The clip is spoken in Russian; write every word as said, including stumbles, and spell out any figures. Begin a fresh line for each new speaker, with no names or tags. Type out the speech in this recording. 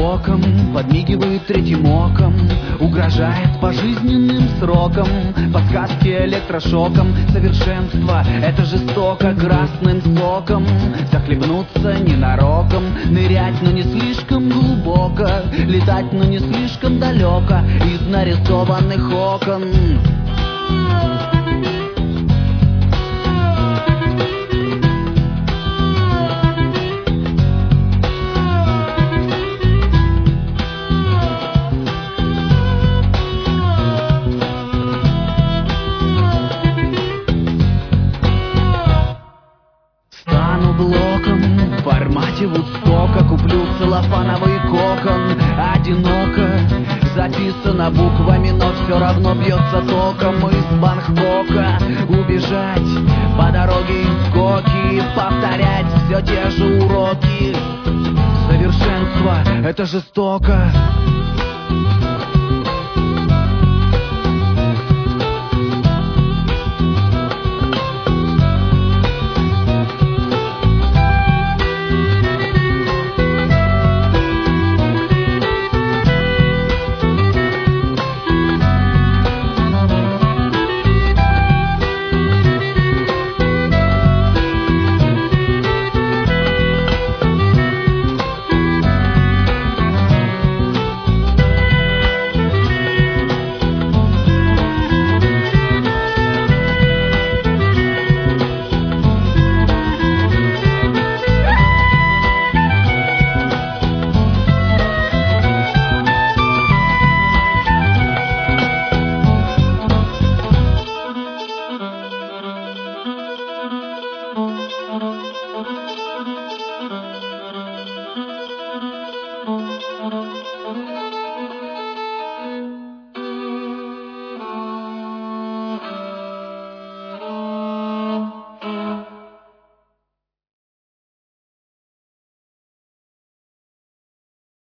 боком, подмигивает третьим оком, угрожает пожизненным сроком, подсказки электрошоком. Совершенство — это жестоко, красным соком захлебнуться ненароком, нырять, но не слишком глубоко, летать, но не слишком далеко из нарисованных окон. Блоком в формате Вудстока куплю целлофановый кокон. Одиноко записано буквами, но все равно бьется током. Из Бангкока убежать по дороге из Коки, повторять все те же уроки. Совершенство — это жестоко,